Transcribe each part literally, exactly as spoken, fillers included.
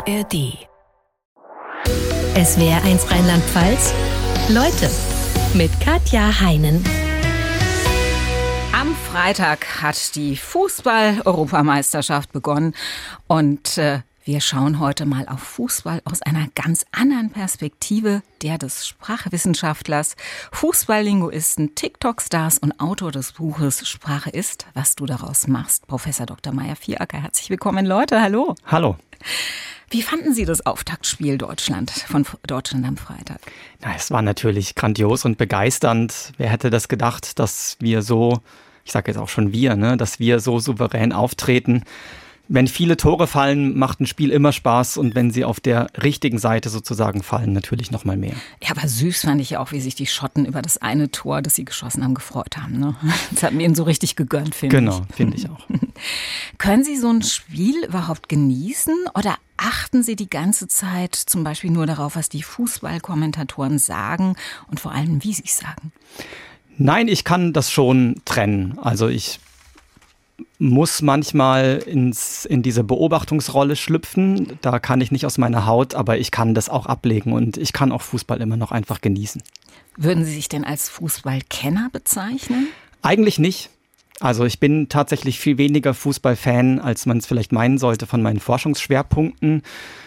A R D. S W R eins Rheinland-Pfalz. Leute mit Katja Heinen. Am Freitag hat die Fußball-Europameisterschaft begonnen und äh, wir schauen heute mal auf Fußball aus einer ganz anderen Perspektive, der des Sprachwissenschaftlers, Fußballlinguisten, TikTok-Stars und Autor des Buches Sprache ist, was du daraus machst, Professor Doktor Meyer-Vieracker. Herzlich willkommen, Leute. Hallo. Hallo. Wie fanden Sie das Auftaktspiel Deutschland von Deutschland am Freitag? Na, es war natürlich grandios und begeisternd. Wer hätte das gedacht, dass wir so, ich sage jetzt auch schon wir, ne, dass wir so souverän auftreten. Wenn viele Tore fallen, macht ein Spiel immer Spaß und wenn sie auf der richtigen Seite sozusagen fallen, natürlich noch mal mehr. Ja, aber süß fand ich ja auch, wie sich die Schotten über das eine Tor, das sie geschossen haben, gefreut haben. Ne? Das hat mir ihnen so richtig gegönnt, finde ich. Genau, finde ich auch. Können Sie so ein Spiel überhaupt genießen oder achten Sie die ganze Zeit zum Beispiel nur darauf, was die Fußballkommentatoren sagen und vor allem, wie sie es sagen? Nein, ich kann das schon trennen. Also ich muss manchmal ins, in diese Beobachtungsrolle schlüpfen. Da kann ich nicht aus meiner Haut, aber ich kann das auch ablegen und ich kann auch Fußball immer noch einfach genießen. Würden Sie sich denn als Fußballkenner bezeichnen? Eigentlich nicht. Also ich bin tatsächlich viel weniger Fußballfan, als man es vielleicht meinen sollte von meinen Forschungsschwerpunkten.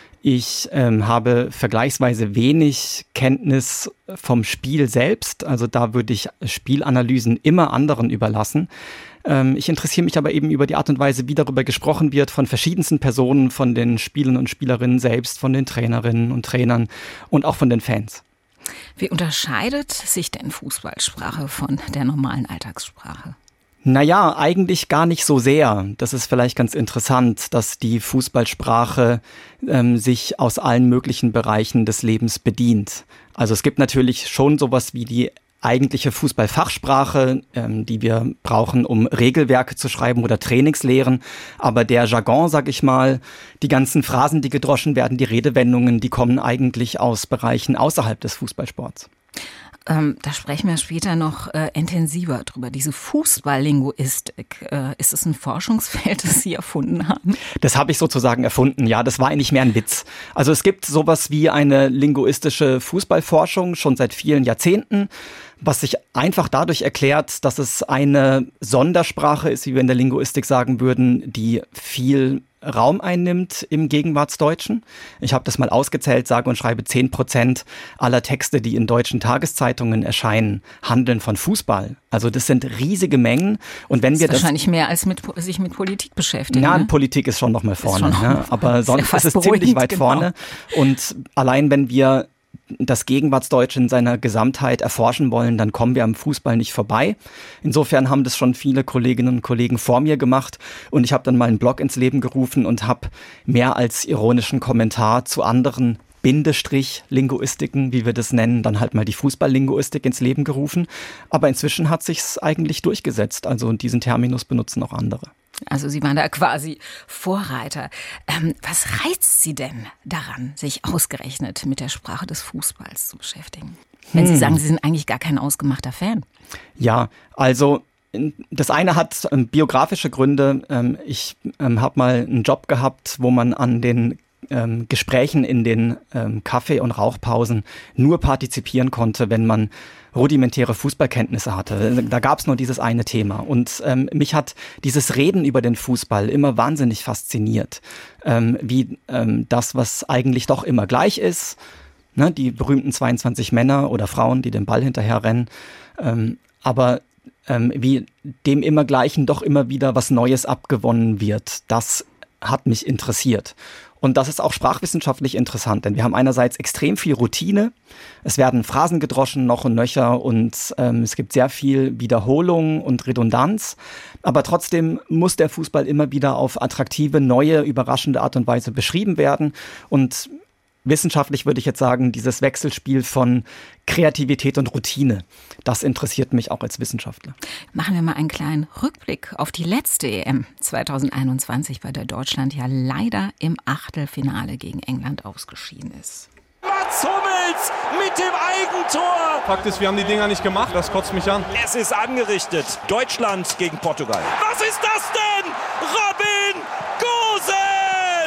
Ich ähm, habe vergleichsweise wenig Kenntnis vom Spiel selbst. Also da würde ich Spielanalysen immer anderen überlassen. Ähm, ich interessiere mich aber eben über die Art und Weise, wie darüber gesprochen wird, von verschiedensten Personen, von den Spielern und Spielerinnen selbst, von den Trainerinnen und Trainern und auch von den Fans. Wie unterscheidet sich denn Fußballsprache von der normalen Alltagssprache? Naja, eigentlich gar nicht so sehr. Das ist vielleicht ganz interessant, dass die Fußballsprache ähm, sich aus allen möglichen Bereichen des Lebens bedient. Also es gibt natürlich schon sowas wie die eigentliche Fußballfachsprache, ähm, die wir brauchen, um Regelwerke zu schreiben oder Trainingslehren. Aber der Jargon, sag ich mal, die ganzen Phrasen, die gedroschen werden, die Redewendungen, die kommen eigentlich aus Bereichen außerhalb des Fußballsports. Ähm, da sprechen wir später noch äh, intensiver drüber. Diese Fußballlinguistik, äh, ist es ein Forschungsfeld, das Sie erfunden haben? Das habe ich sozusagen erfunden, ja, das war eigentlich mehr ein Witz. Also es gibt sowas wie eine linguistische Fußballforschung schon seit vielen Jahrzehnten, was sich einfach dadurch erklärt, dass es eine Sondersprache ist, wie wir in der Linguistik sagen würden, die viel Raum einnimmt im Gegenwartsdeutschen. Ich habe das mal ausgezählt, sage und schreibe zehn Prozent aller Texte, die in deutschen Tageszeitungen erscheinen, handeln von Fußball. Also das sind riesige Mengen. Und wenn das wir ist das wahrscheinlich mehr als mit sich mit Politik beschäftigen. Ja, ne? Politik ist schon noch mal vorne, noch ne? Aber sonst ja ist es ziemlich weit genau. vorne. Und allein wenn wir das Gegenwartsdeutsche in seiner Gesamtheit erforschen wollen, dann kommen wir am Fußball nicht vorbei. Insofern haben das schon viele Kolleginnen und Kollegen vor mir gemacht und ich habe dann mal einen Blog ins Leben gerufen und habe mehr als ironischen Kommentar zu anderen Bindestrich-Linguistiken, wie wir das nennen, dann halt mal die Fußballlinguistik ins Leben gerufen. Aber inzwischen hat sich's eigentlich durchgesetzt. Also diesen Terminus benutzen auch andere. Also Sie waren da quasi Vorreiter. Ähm, was reizt Sie denn daran, sich ausgerechnet mit der Sprache des Fußballs zu beschäftigen? Wenn Sie sagen, Sie sind eigentlich gar kein ausgemachter Fan. Ja, also das eine hat ähm, biografische Gründe. Ähm, ich ähm, habe mal einen Job gehabt, wo man an den ähm, Gesprächen in den ähm, Kaffee- und Rauchpausen nur partizipieren konnte, wenn man rudimentäre Fußballkenntnisse hatte. Da gab es nur dieses eine Thema. Und ähm, mich hat dieses Reden über den Fußball immer wahnsinnig fasziniert. Ähm, wie ähm, das, was eigentlich doch immer gleich ist, ne, die berühmten zweiundzwanzig Männer oder Frauen, die den Ball hinterher rennen. Ähm, aber ähm, wie dem immer Gleichen doch immer wieder was Neues abgewonnen wird, das hat mich interessiert. Und das ist auch sprachwissenschaftlich interessant, denn wir haben einerseits extrem viel Routine, es werden Phrasen gedroschen noch und nöcher und ähm, es gibt sehr viel Wiederholung und Redundanz, aber trotzdem muss der Fußball immer wieder auf attraktive, neue, überraschende Art und Weise beschrieben werden und wissenschaftlich würde ich jetzt sagen, dieses Wechselspiel von Kreativität und Routine, das interessiert mich auch als Wissenschaftler. Machen wir mal einen kleinen Rückblick auf die letzte E M zwanzig einundzwanzig, bei der Deutschland ja leider im Achtelfinale gegen England ausgeschieden ist. Mats Hummels mit dem Eigentor. Fakt ist, wir haben die Dinger nicht gemacht, das kotzt mich an. Es ist angerichtet. Deutschland gegen Portugal. Was ist das denn? Robin Gosens!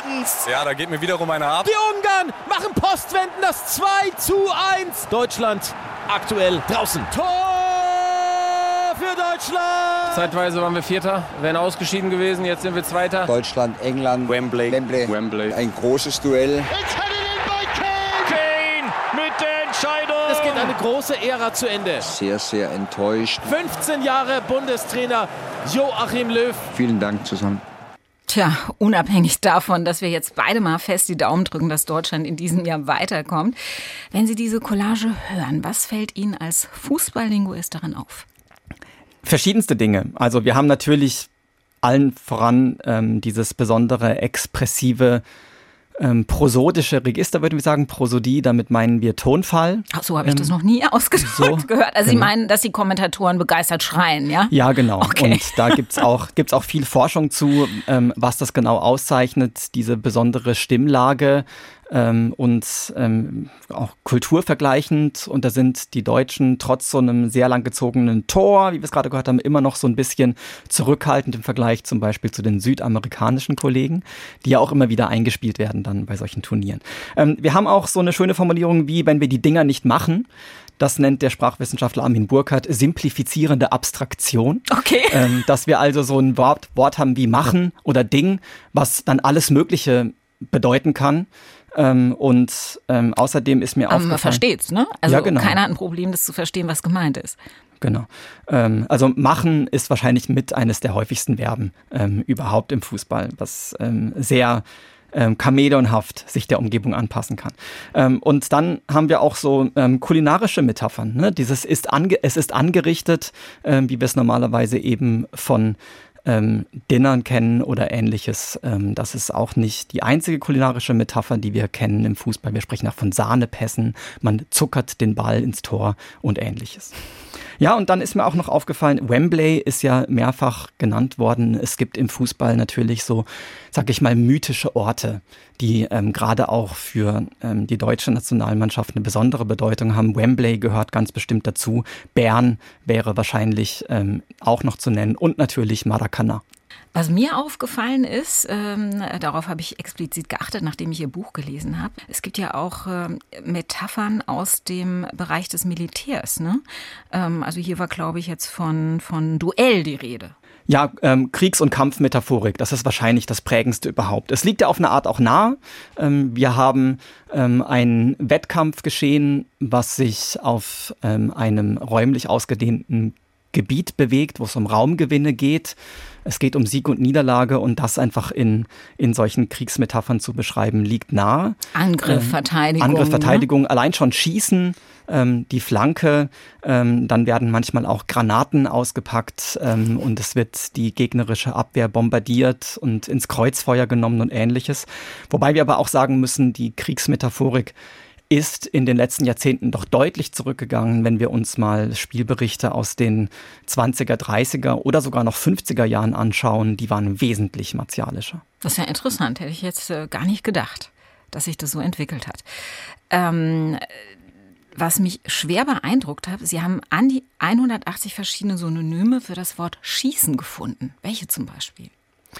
Ja, da geht mir wiederum einer ab. Die Ungarn machen Postwenden, das zwei zu eins. Deutschland aktuell draußen. Tor für Deutschland. Zeitweise waren wir Vierter, wären ausgeschieden gewesen, jetzt sind wir Zweiter. Deutschland, England, Wembley. Wembley. Wembley. Ein großes Duell. Kane mit der Entscheidung. Es geht eine große Ära zu Ende. Sehr, sehr enttäuscht. fünfzehn Jahre Bundestrainer Joachim Löw. Vielen Dank zusammen. Tja, unabhängig davon, dass wir jetzt beide mal fest die Daumen drücken, dass Deutschland in diesem Jahr weiterkommt. Wenn Sie diese Collage hören, was fällt Ihnen als Fußballlinguist darin auf? Verschiedenste Dinge. Also wir haben natürlich allen voran ähm, dieses besondere expressive ähm, prosodische Register, würden wir sagen, Prosodie, damit meinen wir Tonfall. Ach, so habe ich ähm, das noch nie ausgedrückt so, gehört. Also genau. Sie meinen, dass die Kommentatoren begeistert schreien, ja? Ja, genau. Okay. Und da gibt's auch, gibt's auch viel Forschung zu, ähm, was das genau auszeichnet, diese besondere Stimmlage. Ähm, und ähm, auch kulturvergleichend. Und da sind die Deutschen trotz so einem sehr langgezogenen Tor, wie wir es gerade gehört haben, immer noch so ein bisschen zurückhaltend im Vergleich zum Beispiel zu den südamerikanischen Kollegen, die ja auch immer wieder eingespielt werden dann bei solchen Turnieren. Ähm, wir haben auch so eine schöne Formulierung wie, wenn wir die Dinger nicht machen. Das nennt der Sprachwissenschaftler Armin Burkhardt simplifizierende Abstraktion. Okay. Ähm, dass wir also so ein Wort, Wort haben wie machen oder Ding, was dann alles Mögliche bedeuten kann. Ähm, und ähm, außerdem ist mir Aber aufgefallen... man versteht's, ne? Also ja, genau. Keiner hat ein Problem, das zu verstehen, was gemeint ist. Genau. Ähm, also machen ist wahrscheinlich mit eines der häufigsten Verben ähm, überhaupt im Fußball, was ähm, sehr ähm, chameleonhaft sich der Umgebung anpassen kann. Ähm, und dann haben wir auch so ähm, kulinarische Metaphern. Ne? Dieses ist ange- es ist angerichtet, ähm, wie wir es normalerweise eben von Ähm, Dinnern kennen oder ähnliches. Ähm, das ist auch nicht die einzige kulinarische Metapher, die wir kennen im Fußball. Wir sprechen auch von Sahnepässen, man zuckert den Ball ins Tor und ähnliches. Ja, und dann ist mir auch noch aufgefallen, Wembley ist ja mehrfach genannt worden. Es gibt im Fußball natürlich so, sag ich mal, mythische Orte, die ähm, gerade auch für ähm, die deutsche Nationalmannschaft eine besondere Bedeutung haben. Wembley gehört ganz bestimmt dazu. Bern wäre wahrscheinlich ähm, auch noch zu nennen und natürlich Maracanã. Was mir aufgefallen ist, ähm, darauf habe ich explizit geachtet, nachdem ich Ihr Buch gelesen habe. Es gibt ja auch ähm, Metaphern aus dem Bereich des Militärs, ne? Ähm, also hier war, glaube ich, jetzt von, von Duell die Rede. Ja, ähm, Kriegs- und Kampfmetaphorik, das ist wahrscheinlich das Prägendste überhaupt. Es liegt ja auf eine Art auch nahe. Ähm, wir haben ähm, ein Wettkampfgeschehen, was sich auf ähm, einem räumlich ausgedehnten Gebiet bewegt, wo es um Raumgewinne geht. Es geht um Sieg und Niederlage und das einfach in, in solchen Kriegsmetaphern zu beschreiben, liegt nahe. Angriff, ähm, Verteidigung. Angriff, Verteidigung, ne? Allein schon Schießen, ähm, die Flanke, ähm, dann werden manchmal auch Granaten ausgepackt ähm, und es wird die gegnerische Abwehr bombardiert und ins Kreuzfeuer genommen und ähnliches. Wobei wir aber auch sagen müssen, die Kriegsmetaphorik ist in den letzten Jahrzehnten doch deutlich zurückgegangen, wenn wir uns mal Spielberichte aus den zwanziger, dreißiger oder sogar noch fünfziger Jahren anschauen. Die waren wesentlich martialischer. Das ist ja interessant, hätte ich jetzt äh, gar nicht gedacht, dass sich das so entwickelt hat. Ähm, was mich schwer beeindruckt hat, Sie haben an die hundertachtzig verschiedene Synonyme für das Wort Schießen gefunden. Welche zum Beispiel?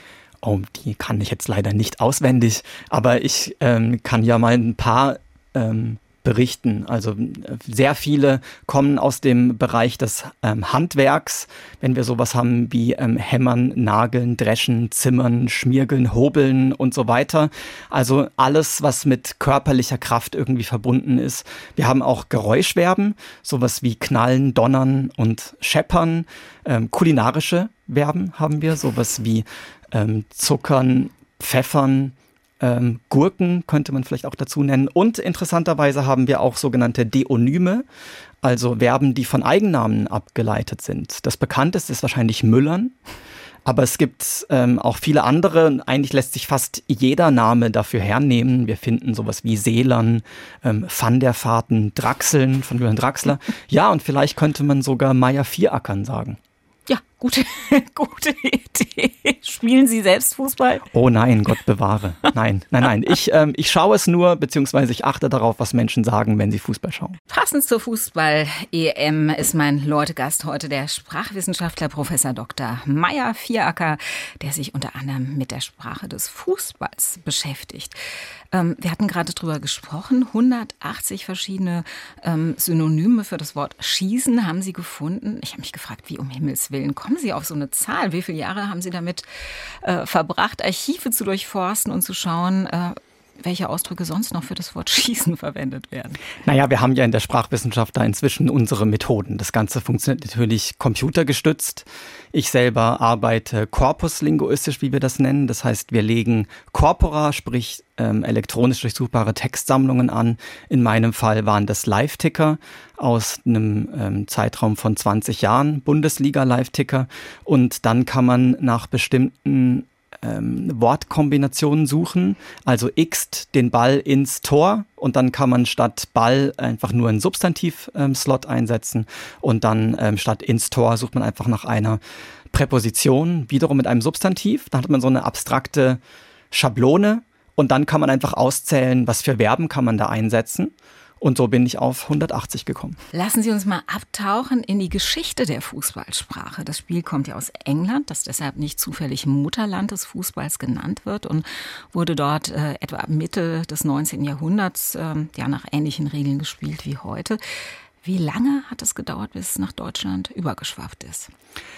Oh, die kann ich jetzt leider nicht auswendig, aber ich ähm, kann ja mal ein paar Ähm, berichten. Also sehr viele kommen aus dem Bereich des ähm, Handwerks, wenn wir sowas haben wie ähm, Hämmern, Nageln, Dreschen, Zimmern, Schmirgeln, Hobeln und so weiter. Also alles, was mit körperlicher Kraft irgendwie verbunden ist. Wir haben auch Geräuschverben, sowas wie Knallen, Donnern und Scheppern. Ähm, kulinarische Verben haben wir, sowas wie ähm, Zuckern, Pfeffern, Ähm, Gurken könnte man vielleicht auch dazu nennen. Und interessanterweise haben wir auch sogenannte Deonyme, also Verben, die von Eigennamen abgeleitet sind. Das bekannteste ist wahrscheinlich Müllern, aber es gibt ähm, auch viele andere. Eigentlich lässt sich fast jeder Name dafür hernehmen. Wir finden sowas wie Seelern, ähm, Van der Vaarten, Draxeln von Julian Draxler. Ja, und vielleicht könnte man sogar Meier Vierackern sagen. Ja, Gute, gute Idee. Spielen Sie selbst Fußball? Oh nein, Gott bewahre. Nein, nein, nein. Ich, ähm, ich schaue es nur, beziehungsweise ich achte darauf, was Menschen sagen, wenn sie Fußball schauen. Passend zur Fußball-E M ist mein Leutegast heute der Sprachwissenschaftler Professor Doktor Meyer Vieracker, der sich unter anderem mit der Sprache des Fußballs beschäftigt. Ähm, wir hatten gerade drüber gesprochen, hundertachtzig verschiedene ähm, Synonyme für das Wort Schießen haben Sie gefunden. Ich habe mich gefragt, wie um Himmels Willen kommen Sie auf so eine Zahl? Wie viele Jahre haben Sie damit äh, verbracht, Archive zu durchforsten und zu schauen, äh, welche Ausdrücke sonst noch für das Wort Schießen verwendet werden? Naja, wir haben ja in der Sprachwissenschaft da inzwischen unsere Methoden. Das Ganze funktioniert natürlich computergestützt. Ich selber arbeite korpuslinguistisch, wie wir das nennen. Das heißt, wir legen Corpora, sprich ähm, elektronisch durchsuchbare Textsammlungen an. In meinem Fall waren das Live-Ticker aus einem ähm, Zeitraum von zwanzig Jahren, Bundesliga-Live-Ticker. Und dann kann man nach bestimmten Ähm, Wortkombinationen suchen, also X den Ball ins Tor und dann kann man statt Ball einfach nur einen Substantiv-Slot ähm, einsetzen und dann ähm, statt ins Tor sucht man einfach nach einer Präposition, wiederum mit einem Substantiv. Dann hat man so eine abstrakte Schablone und dann kann man einfach auszählen, was für Verben kann man da einsetzen. Und so bin ich auf hundertachtzig gekommen. Lassen Sie uns mal abtauchen in die Geschichte der Fußballsprache. Das Spiel kommt ja aus England, das deshalb nicht zufällig Mutterland des Fußballs genannt wird und wurde dort äh, etwa ab Mitte des neunzehnten Jahrhunderts äh, ja nach ähnlichen Regeln gespielt wie heute. Wie lange hat es gedauert, bis es nach Deutschland übergeschwappt ist?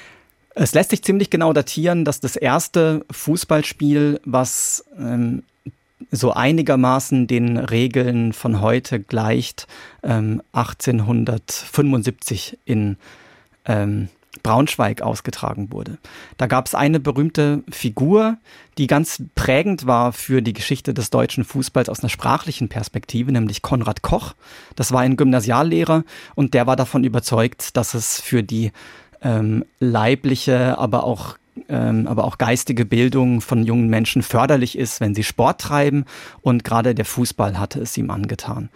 Es lässt sich ziemlich genau datieren, dass das erste Fußballspiel, was ähm, so einigermaßen den Regeln von heute gleicht, ähm, achtzehnhundertfünfundsiebzig in ähm, Braunschweig ausgetragen wurde. Da gab es eine berühmte Figur, die ganz prägend war für die Geschichte des deutschen Fußballs aus einer sprachlichen Perspektive, nämlich Konrad Koch. Das war ein Gymnasiallehrer und der war davon überzeugt, dass es für die ähm, leibliche, aber auch Ähm, aber auch geistige Bildung von jungen Menschen förderlich ist, wenn sie Sport treiben. Und gerade der Fußball hatte es ihm angetan.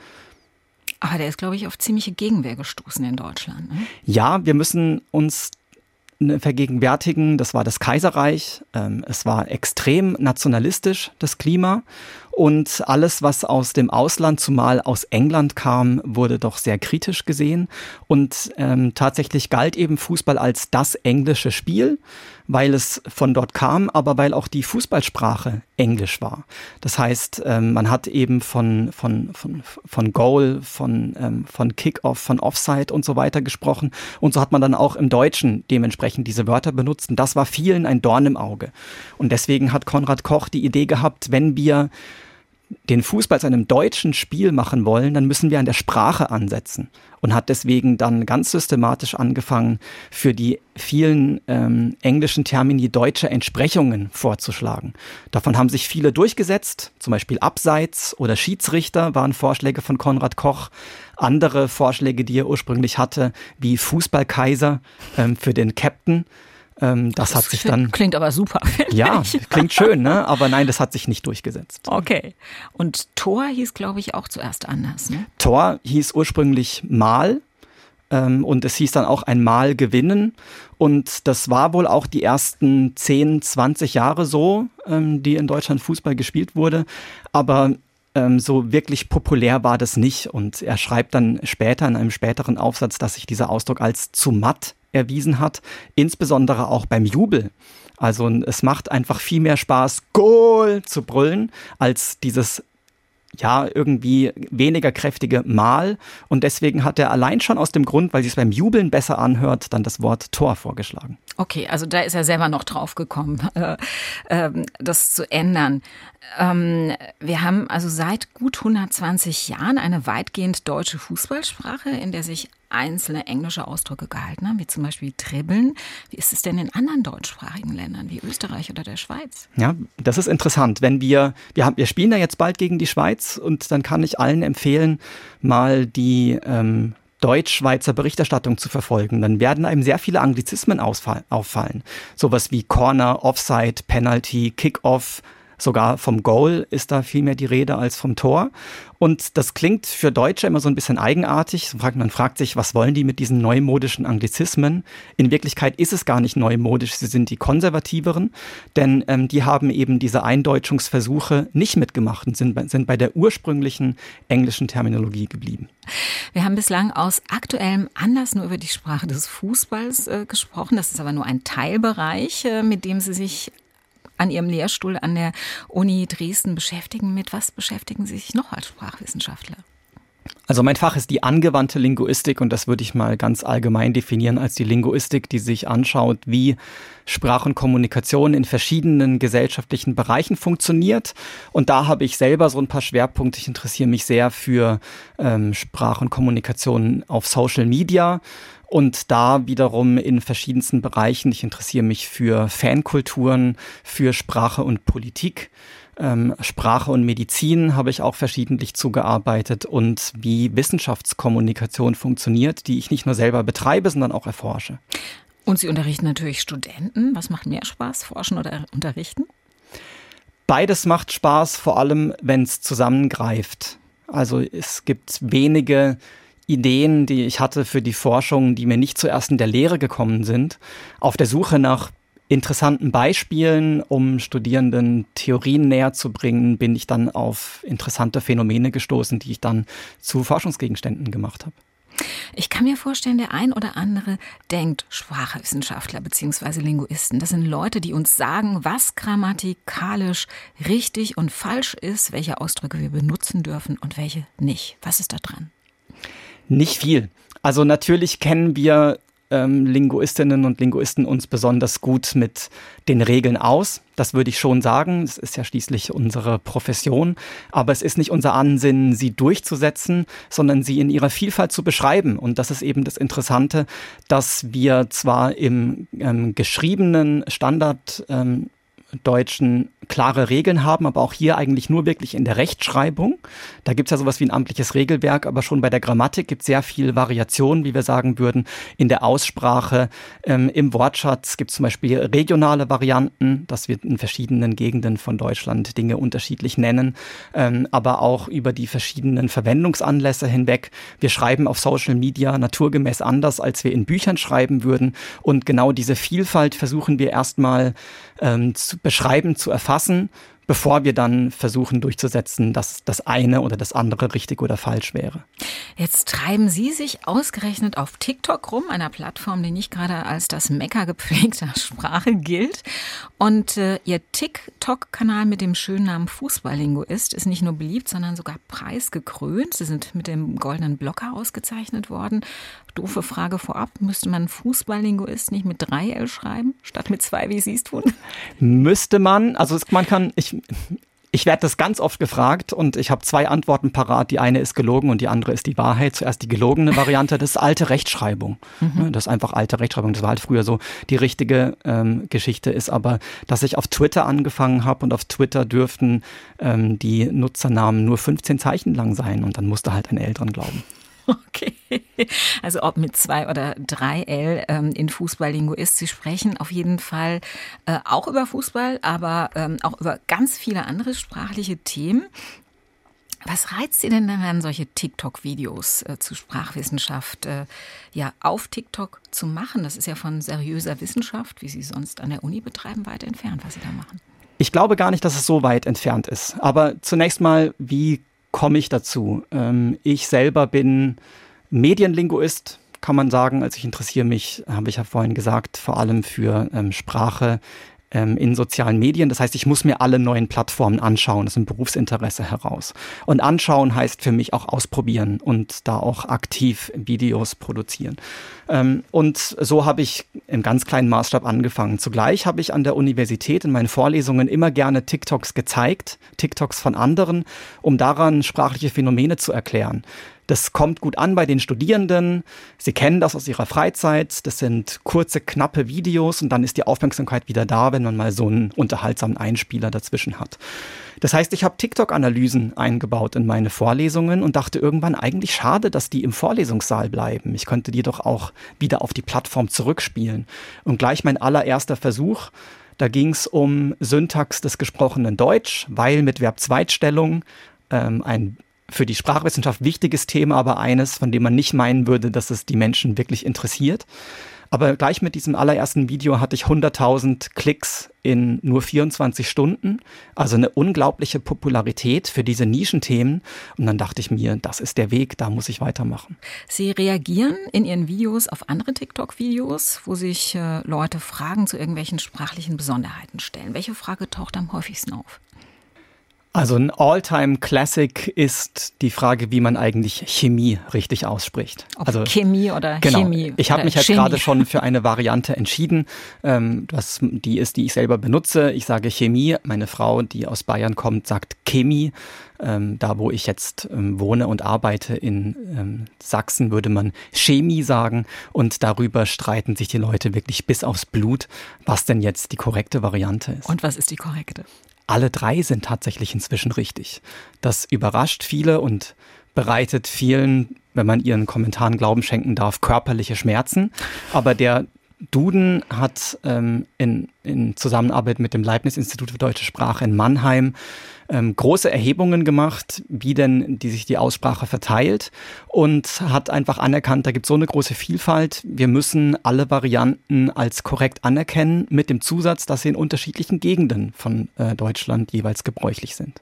Aber der ist, glaube ich, auf ziemliche Gegenwehr gestoßen in Deutschland. Ne? Ja, wir müssen uns vergegenwärtigen, das war das Kaiserreich. Ähm, es war extrem nationalistisch, das Klima. Und alles, was aus dem Ausland, zumal aus England kam, wurde doch sehr kritisch gesehen. Und ähm, tatsächlich galt eben Fußball als das englische Spiel, weil es von dort kam, aber weil auch die Fußballsprache Englisch war. Das heißt, ähm, man hat eben von von von von Goal, von ähm, von Kick-Off, von Offside und so weiter gesprochen. Und so hat man dann auch im Deutschen dementsprechend diese Wörter benutzt. Und das war vielen ein Dorn im Auge. Und deswegen hat Konrad Koch die Idee gehabt, wenn wir den Fußball zu einem deutschen Spiel machen wollen, dann müssen wir an der Sprache ansetzen. Und hat deswegen dann ganz systematisch angefangen, für die vielen ähm, englischen Termini deutsche Entsprechungen vorzuschlagen. Davon haben sich viele durchgesetzt, zum Beispiel Abseits oder Schiedsrichter waren Vorschläge von Konrad Koch. Andere Vorschläge, die er ursprünglich hatte, wie Fußballkaiser ähm, für den Captain. Ähm, das, das hat sich dann. Klingt aber super. Ja, klingt schön, ne? Aber nein, das hat sich nicht durchgesetzt. Okay. Und Tor hieß, glaube ich, auch zuerst anders, ne? Tor hieß ursprünglich Mal. Ähm, und es hieß dann auch ein Mal gewinnen. Und das war wohl auch die ersten zehn, zwanzig Jahre so, ähm, die in Deutschland Fußball gespielt wurde. Aber ähm, so wirklich populär war das nicht. Und er schreibt dann später in einem späteren Aufsatz, dass sich dieser Ausdruck als zu matt erwiesen hat, insbesondere auch beim Jubel. Also es macht einfach viel mehr Spaß, Goal zu brüllen, als dieses ja irgendwie weniger kräftige Mal. Und deswegen hat er allein schon aus dem Grund, weil sich es beim Jubeln besser anhört, dann das Wort Tor vorgeschlagen. Okay, also da ist er selber noch drauf gekommen, äh, äh, das zu ändern. Ähm, wir haben also seit gut hundertzwanzig Jahren eine weitgehend deutsche Fußballsprache, in der sich einzelne englische Ausdrücke gehalten haben, wie zum Beispiel Dribbeln. Wie ist es denn in anderen deutschsprachigen Ländern, wie Österreich oder der Schweiz? Ja, das ist interessant. Wenn wir, wir haben, wir spielen ja jetzt bald gegen die Schweiz und dann kann ich allen empfehlen, mal die ähm, Deutsch-Schweizer Berichterstattung zu verfolgen. Dann werden einem sehr viele Anglizismen auffallen. Sowas wie Corner, Offside, Penalty, Kick-Off, Sogar vom Goal ist da viel mehr die Rede als vom Tor. Und das klingt für Deutsche immer so ein bisschen eigenartig. Man fragt sich, was wollen die mit diesen neumodischen Anglizismen? In Wirklichkeit ist es gar nicht neumodisch, sie sind die konservativeren, denn ähm, die haben eben diese Eindeutschungsversuche nicht mitgemacht und sind, sind bei der ursprünglichen englischen Terminologie geblieben. Wir haben bislang aus aktuellem Anlass nur über die Sprache des Fußballs äh, gesprochen. Das ist aber nur ein Teilbereich, äh, mit dem Sie sich an Ihrem Lehrstuhl an der Uni Dresden beschäftigen. Mit was beschäftigen Sie sich noch als Sprachwissenschaftler? Also mein Fach ist die angewandte Linguistik und das würde ich mal ganz allgemein definieren als die Linguistik, die sich anschaut, wie Sprach und Kommunikation in verschiedenen gesellschaftlichen Bereichen funktioniert. Und da habe ich selber so ein paar Schwerpunkte. Ich interessiere mich sehr für ähm, Sprach und Kommunikation auf Social Media. Und da wiederum in verschiedensten Bereichen. Ich interessiere mich für Fankulturen, für Sprache und Politik. Ähm, Sprache und Medizin habe ich auch verschiedentlich zugearbeitet und wie Wissenschaftskommunikation funktioniert, die ich nicht nur selber betreibe, sondern auch erforsche. Und Sie unterrichten natürlich Studenten. Was macht mehr Spaß, forschen oder unterrichten? Beides macht Spaß, vor allem wenn es zusammengreift. Also es gibt wenige Ideen, die ich hatte für die Forschung, die mir nicht zuerst in der Lehre gekommen sind. Auf der Suche nach interessanten Beispielen, um Studierenden Theorien näher zu bringen, bin ich dann auf interessante Phänomene gestoßen, die ich dann zu Forschungsgegenständen gemacht habe. Ich kann mir vorstellen, der ein oder andere denkt, Sprachwissenschaftler bzw. Linguisten, das sind Leute, die uns sagen, was grammatikalisch richtig und falsch ist, welche Ausdrücke wir benutzen dürfen und welche nicht. Was ist da dran? Nicht viel. Also natürlich kennen wir ähm, Linguistinnen und Linguisten uns besonders gut mit den Regeln aus. Das würde ich schon sagen. Es ist ja schließlich unsere Profession. Aber es ist nicht unser Ansinnen, sie durchzusetzen, sondern sie in ihrer Vielfalt zu beschreiben. Und das ist eben das Interessante, dass wir zwar im ähm, geschriebenen Standard ähm, Deutschen klare Regeln haben, aber auch hier eigentlich nur wirklich in der Rechtschreibung. Da gibt es ja sowas wie ein amtliches Regelwerk, aber schon bei der Grammatik gibt es sehr viel Variation, wie wir sagen würden, in der Aussprache. Ähm, im Wortschatz gibt es zum Beispiel regionale Varianten, dass wir in verschiedenen Gegenden von Deutschland Dinge unterschiedlich nennen, ähm, aber auch über die verschiedenen Verwendungsanlässe hinweg. Wir schreiben auf Social Media naturgemäß anders, als wir in Büchern schreiben würden. Und genau diese Vielfalt versuchen wir erstmal ähm, zu beschreiben, zu erfassen, bevor wir dann versuchen durchzusetzen, dass das eine oder das andere richtig oder falsch wäre. Jetzt treiben Sie sich ausgerechnet auf TikTok rum, einer Plattform, die nicht gerade als das Mekka gepflegter Sprache gilt. Und äh, Ihr TikTok-Kanal mit dem schönen Namen Fußballlinguist ist nicht nur beliebt, sondern sogar preisgekrönt. Sie sind mit dem Goldenen Blocker ausgezeichnet worden. Doofe Frage vorab, müsste man Fußballlinguist nicht mit drei L schreiben, statt mit zwei, wie Sie es tun? Müsste man, also man kann, ich, ich werde das ganz oft gefragt und ich habe zwei Antworten parat. Die eine ist gelogen und die andere ist die Wahrheit. Zuerst die gelogene Variante, das ist alte Rechtschreibung. Mhm. Das ist einfach alte Rechtschreibung, das war halt früher so. Die richtige ähm, Geschichte ist aber, dass ich auf Twitter angefangen habe und auf Twitter dürften ähm, die Nutzernamen nur fünfzehn Zeichen lang sein und dann musste halt ein L dran glauben. Okay, also ob mit zwei oder drei L ähm, in Fußballlinguist. Sie sprechen auf jeden Fall äh, auch über Fußball, aber ähm, auch über ganz viele andere sprachliche Themen. Was reizt Sie denn daran, solche TikTok-Videos äh, zu Sprachwissenschaft äh, ja auf TikTok zu machen? Das ist ja von seriöser Wissenschaft, wie Sie sonst an der Uni betreiben, weit entfernt, was Sie da machen. Ich glaube gar nicht, dass es so weit entfernt ist. Aber zunächst mal, wie komme ich dazu? Ähm, ich selber bin Medienlinguist, kann man sagen. Also ich interessiere mich, habe ich ja vorhin gesagt, vor allem für ähm, Sprache ähm, in sozialen Medien. Das heißt, ich muss mir alle neuen Plattformen anschauen, das ist ein Berufsinteresse heraus. Und anschauen heißt für mich auch ausprobieren und da auch aktiv Videos produzieren. Ähm, und so habe ich im ganz kleinen Maßstab angefangen. Zugleich habe ich an der Universität in meinen Vorlesungen immer gerne TikToks gezeigt, TikToks von anderen, um daran sprachliche Phänomene zu erklären. Das kommt gut an bei den Studierenden. Sie kennen das aus ihrer Freizeit. Das sind kurze, knappe Videos und dann ist die Aufmerksamkeit wieder da, wenn man mal so einen unterhaltsamen Einspieler dazwischen hat. Das heißt, ich habe TikTok-Analysen eingebaut in meine Vorlesungen und dachte irgendwann eigentlich schade, dass die im Vorlesungssaal bleiben. Ich könnte die doch auch wieder auf die Plattform zurückspielen. Und gleich mein allererster Versuch Da ging es um Syntax des gesprochenen Deutsch, weil mit Verb-Zweitstellung ähm, ein für die Sprachwissenschaft wichtiges Thema, aber eines, von dem man nicht meinen würde, dass es die Menschen wirklich interessiert. Aber gleich mit diesem allerersten Video hatte ich hunderttausend Klicks in nur vierundzwanzig Stunden. Also eine unglaubliche Popularität für diese Nischenthemen. Und dann dachte ich mir, das ist der Weg, da muss ich weitermachen. Sie reagieren in Ihren Videos auf andere TikTok-Videos, wo sich äh, Leute Fragen zu irgendwelchen sprachlichen Besonderheiten stellen. Welche Frage taucht am häufigsten auf? Also ein All-Time-Classic ist die Frage, wie man eigentlich Chemie richtig ausspricht. Ob also Chemie oder genau. Chemie. Ich habe mich jetzt Chemie. gerade schon für eine Variante entschieden, ähm, was die ist, die ich selber benutze. Ich sage Chemie. Meine Frau, die aus Bayern kommt, sagt Chemie. Ähm, da, wo ich jetzt ähm, wohne und arbeite in ähm, Sachsen, würde man Chemie sagen. Und darüber streiten sich die Leute wirklich bis aufs Blut, was denn jetzt die korrekte Variante ist. Und was ist die korrekte? Alle drei sind tatsächlich inzwischen richtig. Das überrascht viele und bereitet vielen, wenn man ihren Kommentaren Glauben schenken darf, körperliche Schmerzen. Aber der Duden hat ähm, in, in Zusammenarbeit mit dem Leibniz-Institut für Deutsche Sprache in Mannheim ähm, große Erhebungen gemacht, wie denn die sich die Aussprache verteilt, und hat einfach anerkannt, da gibt es so eine große Vielfalt, wir müssen alle Varianten als korrekt anerkennen, mit dem Zusatz, dass sie in unterschiedlichen Gegenden von äh, Deutschland jeweils gebräuchlich sind.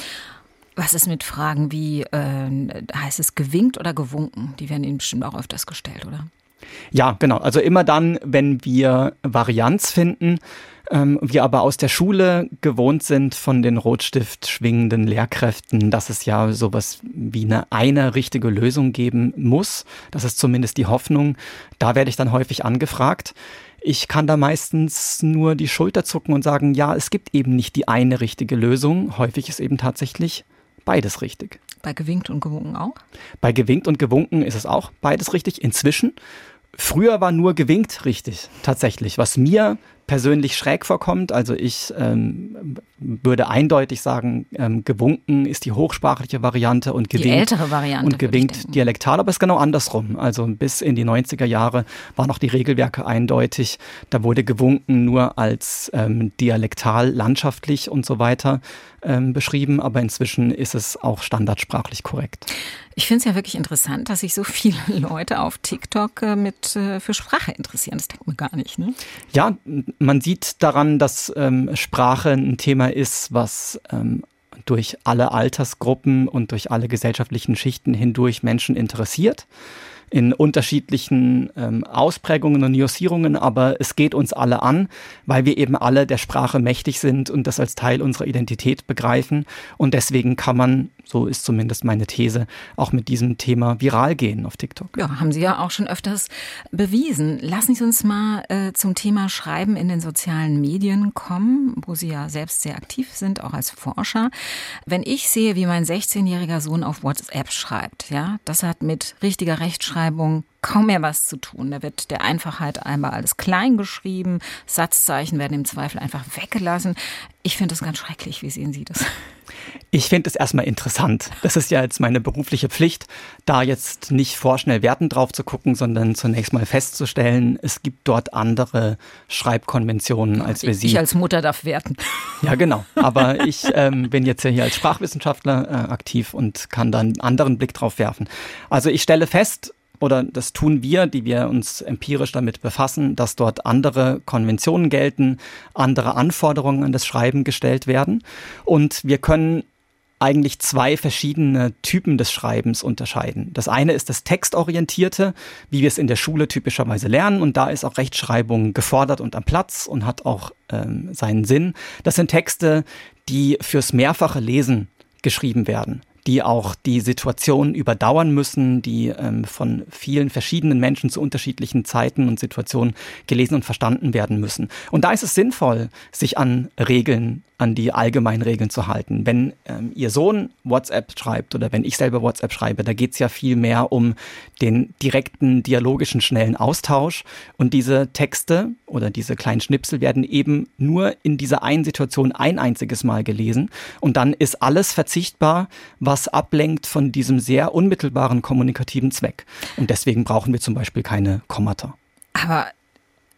Was ist mit Fragen wie, äh, heißt es gewinkt oder gewunken? Die werden Ihnen bestimmt auch öfters gestellt, oder? Ja, genau. Also immer dann, wenn wir Varianz finden, ähm, wir aber aus der Schule gewohnt sind von den Rotstift schwingenden Lehrkräften, dass es ja sowas wie eine, eine richtige Lösung geben muss. Das ist zumindest die Hoffnung. Da werde ich dann häufig angefragt. Ich kann da meistens nur die Schulter zucken und sagen, ja, es gibt eben nicht die eine richtige Lösung. Häufig ist eben tatsächlich beides richtig. Bei gewinkt und gewunken auch? Bei gewinkt und gewunken ist es auch beides richtig inzwischen. Früher war nur gewinkt richtig, tatsächlich. Was mir persönlich schräg vorkommt, also ich ähm, würde eindeutig sagen, ähm, gewunken ist die hochsprachliche Variante und gewinkt, die ältere Variante, und gewinkt dialektal, aber es ist genau andersrum. Also bis in die neunziger Jahre waren noch die Regelwerke eindeutig. Da wurde gewunken nur als ähm, dialektal, landschaftlich und so weiter ähm, beschrieben, aber inzwischen ist es auch standardsprachlich korrekt. Ich finde es ja wirklich interessant, dass sich so viele Leute auf TikTok äh, mit äh, für Sprache interessieren. Das denkt man gar nicht, ne? Ja, man sieht daran, dass ähm, Sprache ein Thema ist, was ähm, durch alle Altersgruppen und durch alle gesellschaftlichen Schichten hindurch Menschen interessiert. In unterschiedlichen ähm, Ausprägungen und Nuancierungen, aber es geht uns alle an, weil wir eben alle der Sprache mächtig sind und das als Teil unserer Identität begreifen. Und deswegen kann man, so ist zumindest meine These, auch mit diesem Thema viral gehen auf TikTok. Ja, haben Sie ja auch schon öfters bewiesen. Lassen Sie uns mal äh, zum Thema Schreiben in den sozialen Medien kommen, wo Sie ja selbst sehr aktiv sind, auch als Forscher. Wenn ich sehe, wie mein sechzehnjähriger Sohn auf WhatsApp schreibt, ja, das hat mit richtiger Rechtschreibung kaum mehr was zu tun. Da wird der Einfachheit einmal alles klein geschrieben, Satzzeichen werden im Zweifel einfach weggelassen. Ich finde das ganz schrecklich. Wie sehen Sie das? Ich finde es erstmal interessant. Das ist ja jetzt meine berufliche Pflicht, da jetzt nicht vorschnell wertend drauf zu gucken, sondern zunächst mal festzustellen, es gibt dort andere Schreibkonventionen, als wir ich, sie... Ich als Mutter darf werten. Ja, genau. Aber ich ähm, bin jetzt ja hier als Sprachwissenschaftler äh, aktiv und kann da einen anderen Blick drauf werfen. Also ich stelle fest, oder das tun wir, die wir uns empirisch damit befassen, dass dort andere Konventionen gelten, andere Anforderungen an das Schreiben gestellt werden. Und wir können eigentlich zwei verschiedene Typen des Schreibens unterscheiden. Das eine ist das Textorientierte, wie wir es in der Schule typischerweise lernen. Und da ist auch Rechtschreibung gefordert und am Platz und hat auch ähm, seinen Sinn. Das sind Texte, die fürs mehrfache Lesen geschrieben werden, die auch die Situation überdauern müssen, die ähm, von vielen verschiedenen Menschen zu unterschiedlichen Zeiten und Situationen gelesen und verstanden werden müssen. Und da ist es sinnvoll, sich an Regeln, an die allgemeinen Regeln zu halten. Wenn ähm, Ihr Sohn WhatsApp schreibt oder wenn ich selber WhatsApp schreibe, da geht es ja viel mehr um den direkten, dialogischen, schnellen Austausch. Und diese Texte oder diese kleinen Schnipsel werden eben nur in dieser einen Situation ein einziges Mal gelesen. Und dann ist alles verzichtbar, was ablenkt von diesem sehr unmittelbaren kommunikativen Zweck. Und deswegen brauchen wir zum Beispiel keine Kommata. Aber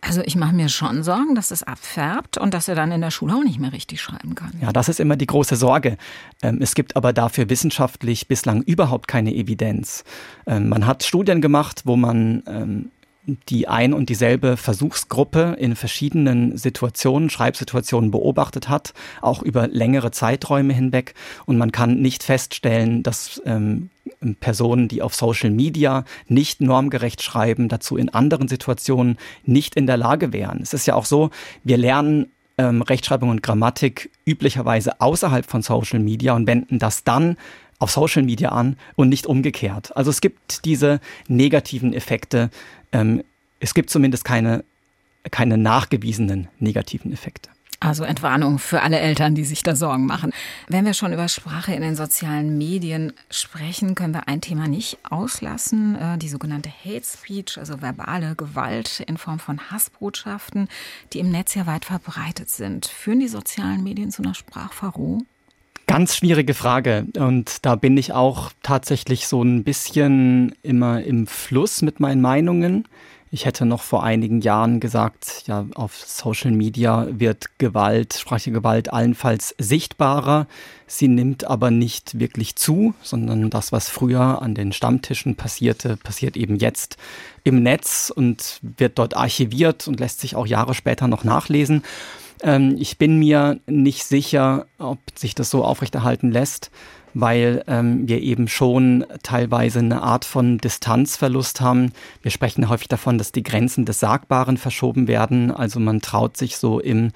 Also ich mache mir schon Sorgen, dass es abfärbt und dass er dann in der Schule auch nicht mehr richtig schreiben kann. Ja, das ist immer die große Sorge. Es gibt aber dafür wissenschaftlich bislang überhaupt keine Evidenz. Man hat Studien gemacht, wo man die ein und dieselbe Versuchsgruppe in verschiedenen Situationen, Schreibsituationen beobachtet hat, auch über längere Zeiträume hinweg. Und man kann nicht feststellen, dass ähm, Personen, die auf Social Media nicht normgerecht schreiben, dazu in anderen Situationen nicht in der Lage wären. Es ist ja auch so, wir lernen ähm, Rechtschreibung und Grammatik üblicherweise außerhalb von Social Media und wenden das dann auf Social Media an und nicht umgekehrt. Also es gibt diese negativen Effekte. Ähm, es gibt zumindest keine, keine nachgewiesenen negativen Effekte. Also Entwarnung für alle Eltern, die sich da Sorgen machen. Wenn wir schon über Sprache in den sozialen Medien sprechen, können wir ein Thema nicht auslassen, äh, die sogenannte Hate Speech, also verbale Gewalt in Form von Hassbotschaften, die im Netz ja weit verbreitet sind. Führen die sozialen Medien zu einer Sprachverrohung? Ganz schwierige Frage und da bin ich auch tatsächlich so ein bisschen immer im Fluss mit meinen Meinungen. Ich hätte noch vor einigen Jahren gesagt, ja, auf Social Media wird Gewalt, sprachliche Gewalt allenfalls sichtbarer. Sie nimmt aber nicht wirklich zu, sondern das, was früher an den Stammtischen passierte, passiert eben jetzt im Netz und wird dort archiviert und lässt sich auch Jahre später noch nachlesen. Ich bin mir nicht sicher, ob sich das so aufrechterhalten lässt, weil ähm, wir eben schon teilweise eine Art von Distanzverlust haben. Wir sprechen häufig davon, dass die Grenzen des Sagbaren verschoben werden. Also man traut sich so im,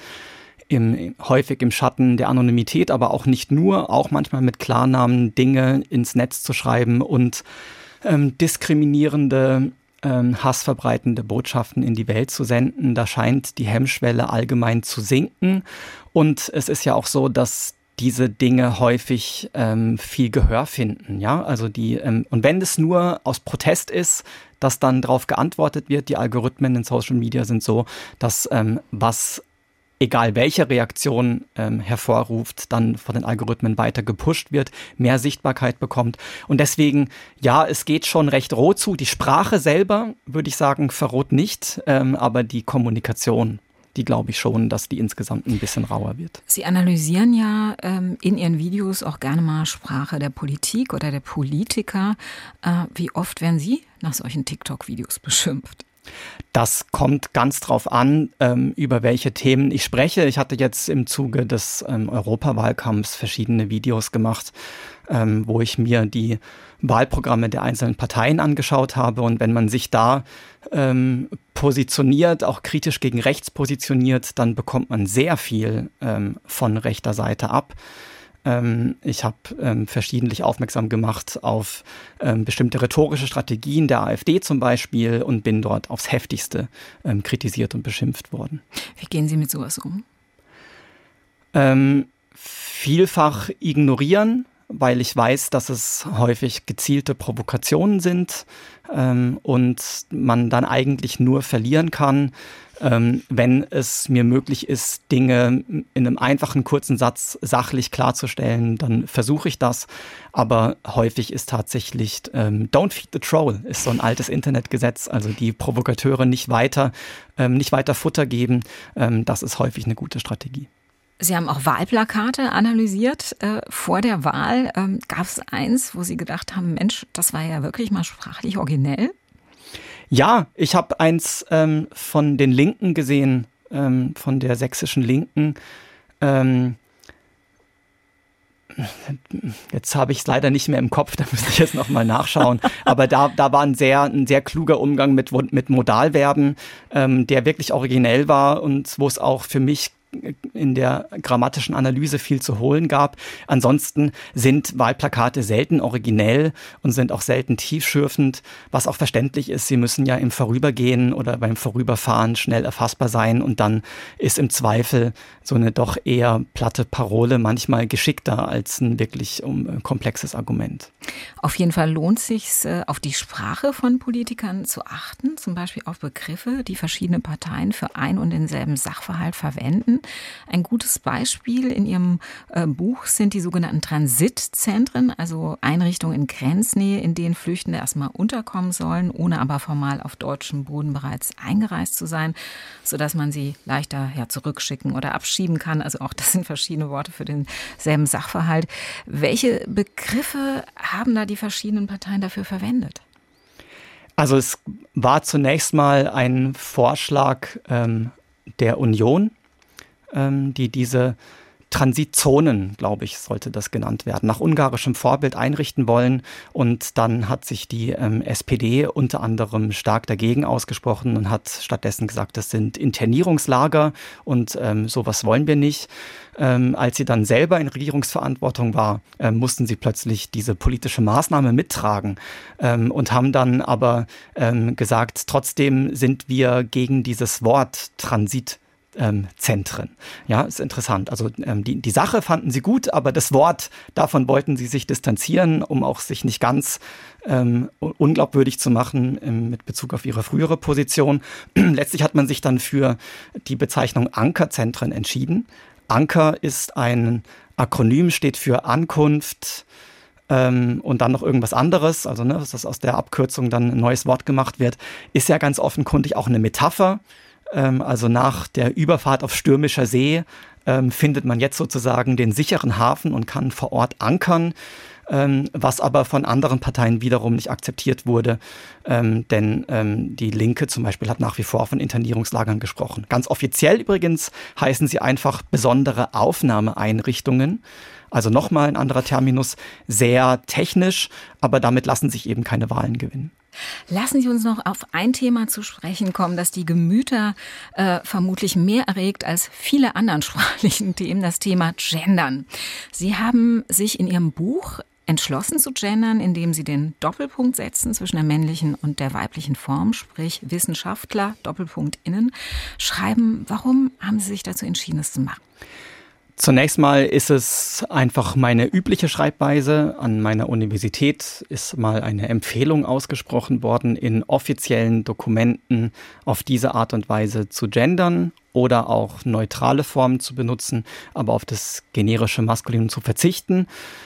im häufig im Schatten der Anonymität, aber auch nicht nur, auch manchmal mit Klarnamen Dinge ins Netz zu schreiben und ähm, diskriminierende hassverbreitende Botschaften in die Welt zu senden. Da scheint die Hemmschwelle allgemein zu sinken. Und es ist ja auch so, dass diese Dinge häufig ähm, viel Gehör finden. Ja, also die, ähm, und wenn es nur aus Protest ist, dass dann darauf geantwortet wird, die Algorithmen in Social Media sind so, dass ähm, was egal welche Reaktion ähm, hervorruft, dann von den Algorithmen weiter gepusht wird, mehr Sichtbarkeit bekommt. Und deswegen, ja, es geht schon recht roh zu. Die Sprache selber, würde ich sagen, verroht nicht, ähm, aber die Kommunikation, die glaube ich schon, dass die insgesamt ein bisschen rauer wird. Sie analysieren ja ähm, in Ihren Videos auch gerne mal Sprache der Politik oder der Politiker. Äh, wie oft werden Sie nach solchen TikTok-Videos beschimpft? Das kommt ganz drauf an, ähm, über welche Themen ich spreche. Ich hatte jetzt im Zuge des ähm, Europawahlkampfs verschiedene Videos gemacht, ähm, wo ich mir die Wahlprogramme der einzelnen Parteien angeschaut habe. Und wenn man sich da ähm, positioniert, auch kritisch gegen rechts positioniert, dann bekommt man sehr viel ähm, von rechter Seite ab. Ich habe ähm, verschiedentlich aufmerksam gemacht auf ähm, bestimmte rhetorische Strategien der AfD zum Beispiel und bin dort aufs Heftigste ähm, kritisiert und beschimpft worden. Wie gehen Sie mit sowas um? Ähm, vielfach ignorieren, weil ich weiß, dass es häufig gezielte Provokationen sind ähm, und man dann eigentlich nur verlieren kann, Ähm, wenn es mir möglich ist, Dinge in einem einfachen, kurzen Satz sachlich klarzustellen, dann versuche ich das. Aber häufig ist tatsächlich ähm, Don't feed the troll, ist so ein altes Internetgesetz. Also die Provokateure nicht weiter, ähm, nicht weiter Futter geben. Ähm, das ist häufig eine gute Strategie. Sie haben auch Wahlplakate analysiert. Äh, vor der Wahl ähm, gab es eins, wo Sie gedacht haben, Mensch, das war ja wirklich mal sprachlich originell. Ja, ich habe eins ähm, von den Linken gesehen, ähm, von der sächsischen Linken. Ähm, jetzt habe ich es leider nicht mehr im Kopf, da müsste ich jetzt nochmal nachschauen. Aber da, da war ein sehr, ein sehr kluger Umgang mit, mit Modalverben, ähm, der wirklich originell war und wo es auch für mich in der grammatischen Analyse viel zu holen gab. Ansonsten sind Wahlplakate selten originell und sind auch selten tiefschürfend, was auch verständlich ist. Sie müssen ja im Vorübergehen oder beim Vorüberfahren schnell erfassbar sein und dann ist im Zweifel so eine doch eher platte Parole manchmal geschickter als ein wirklich um, komplexes Argument. Auf jeden Fall lohnt es sich, auf die Sprache von Politikern zu achten, zum Beispiel auf Begriffe, die verschiedene Parteien für ein und denselben Sachverhalt verwenden. Ein gutes Beispiel in Ihrem äh, Buch sind die sogenannten Transitzentren, also Einrichtungen in Grenznähe, in denen Flüchtende erstmal unterkommen sollen, ohne aber formal auf deutschem Boden bereits eingereist zu sein, sodass man sie leichter ja, zurückschicken oder abschieben kann. Also auch das sind verschiedene Worte für denselben Sachverhalt. Welche Begriffe haben da die verschiedenen Parteien dafür verwendet? Also es war zunächst mal ein Vorschlag ähm, der Union, ähm, die diese Transitzonen, glaube ich, sollte das genannt werden, nach ungarischem Vorbild einrichten wollen. Und dann hat sich die ähm, S P D unter anderem stark dagegen ausgesprochen und hat stattdessen gesagt, das sind Internierungslager und ähm, sowas wollen wir nicht. Ähm, als sie dann selber in Regierungsverantwortung war, ähm, mussten sie plötzlich diese politische Maßnahme mittragen ähm, und haben dann aber ähm, gesagt, trotzdem sind wir gegen dieses Wort Transit. Ähm, Zentren. Ja, ist interessant. Also ähm, die, die Sache fanden sie gut, aber das Wort, davon wollten sie sich distanzieren, um auch sich nicht ganz ähm, unglaubwürdig zu machen ähm, mit Bezug auf ihre frühere Position. Letztlich hat man sich dann für die Bezeichnung Ankerzentren entschieden. Anker ist ein Akronym, steht für Ankunft ähm, und dann noch irgendwas anderes, also ne, dass aus der Abkürzung dann ein neues Wort gemacht wird, ist ja ganz offenkundig auch eine Metapher. Also nach der Überfahrt auf stürmischer See ähm, findet man jetzt sozusagen den sicheren Hafen und kann vor Ort ankern, ähm, was aber von anderen Parteien wiederum nicht akzeptiert wurde. Ähm, denn ähm, die Linke zum Beispiel hat nach wie vor von Internierungslagern gesprochen. Ganz offiziell übrigens heißen sie einfach besondere Aufnahmeeinrichtungen. Also nochmal ein anderer Terminus, sehr technisch, aber damit lassen sich eben keine Wahlen gewinnen. Lassen Sie uns noch auf ein Thema zu sprechen kommen, das die Gemüter äh, vermutlich mehr erregt als viele anderen sprachlichen Themen, das Thema Gendern. Sie haben sich in Ihrem Buch entschlossen zu gendern, indem Sie den Doppelpunkt setzen zwischen der männlichen und der weiblichen Form, sprich Wissenschaftler, Doppelpunkt innen, schreiben. Warum haben Sie sich dazu entschieden, das zu machen? Zunächst mal ist es einfach meine übliche Schreibweise. An meiner Universität ist mal eine Empfehlung ausgesprochen worden, in offiziellen Dokumenten auf diese Art und Weise zu gendern oder auch neutrale Formen zu benutzen, aber auf das generische Maskulinum zu verzichten.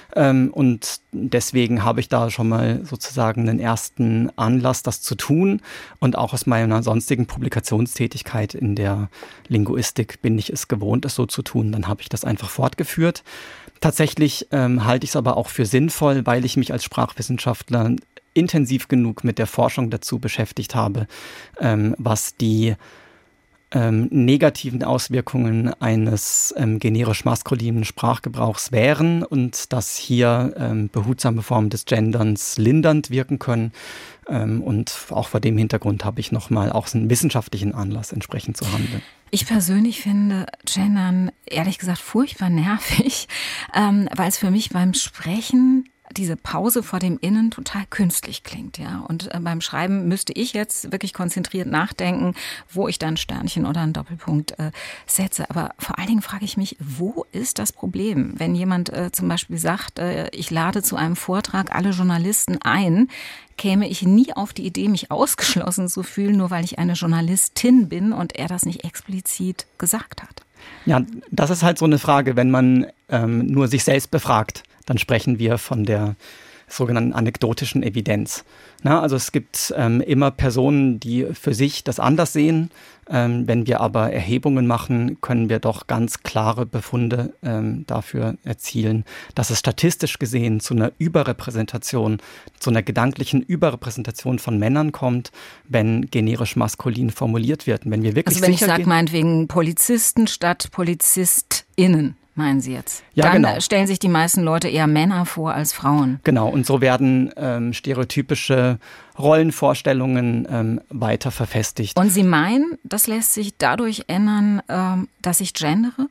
Und deswegen habe ich da schon mal sozusagen einen ersten Anlass, das zu tun. Und auch aus meiner sonstigen Publikationstätigkeit in der Linguistik bin ich es gewohnt, es so zu tun. Dann habe ich das einfach fortgeführt. Tatsächlich ähm, halte ich es aber auch für sinnvoll, weil ich mich als Sprachwissenschaftler intensiv genug mit der Forschung dazu beschäftigt habe, ähm, was die Ähm, negativen Auswirkungen eines ähm, generisch maskulinen Sprachgebrauchs wären und dass hier ähm, behutsame Formen des Genderns lindernd wirken können. Ähm, und auch vor dem Hintergrund habe ich nochmal auch einen wissenschaftlichen Anlass, entsprechend zu handeln. Ich persönlich finde Gendern ehrlich gesagt furchtbar nervig, ähm, weil es für mich beim Sprechen diese Pause vor dem Innen total künstlich klingt, ja. Und äh, beim Schreiben müsste ich jetzt wirklich konzentriert nachdenken, wo ich dann ein Sternchen oder einen Doppelpunkt äh, setze. Aber vor allen Dingen frage ich mich, wo ist das Problem? Wenn jemand äh, zum Beispiel sagt, äh, ich lade zu einem Vortrag alle Journalisten ein, käme ich nie auf die Idee, mich ausgeschlossen zu fühlen, nur weil ich eine Journalistin bin und er das nicht explizit gesagt hat. Ja, das ist halt so eine Frage, wenn man ähm, nur sich selbst befragt. Dann sprechen wir von der sogenannten anekdotischen Evidenz. Na, also es gibt ähm, immer Personen, die für sich das anders sehen. Ähm, wenn wir aber Erhebungen machen, können wir doch ganz klare Befunde ähm, dafür erzielen, dass es statistisch gesehen zu einer Überrepräsentation, zu einer gedanklichen Überrepräsentation von Männern kommt, wenn generisch maskulin formuliert wird. Wenn wir wirklich also wenn ich sicher sage gehen, meinetwegen Polizisten statt PolizistInnen, meinen Sie jetzt? Ja, Dann genau. stellen sich die meisten Leute eher Männer vor als Frauen. Genau, und so werden ähm, stereotypische Rollenvorstellungen ähm, weiter verfestigt. Und Sie meinen, das lässt sich dadurch ändern, ähm, dass ich gendere?